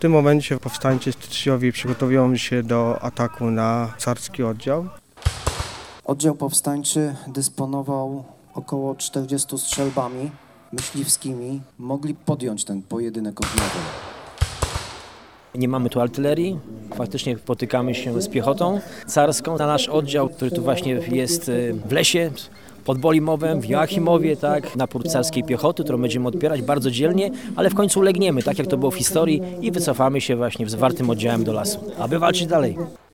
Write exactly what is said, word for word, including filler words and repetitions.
tym momencie powstańcy styczniowi przygotowują się do ataku na carski oddział. Oddział powstańczy dysponował około czterdziestu strzelbami myśliwskimi. Mogli podjąć ten pojedynek ogniowy. Nie mamy tu artylerii, faktycznie potykamy się z piechotą carską. Na nasz oddział, który tu właśnie jest w lesie, pod Bolimowem, w Joachimowie, tak, napór carskiej piechoty, którą będziemy odpierać bardzo dzielnie, ale w końcu ulegniemy, tak jak to było w historii i wycofamy się właśnie z wartym oddziałem do lasu, aby walczyć dalej.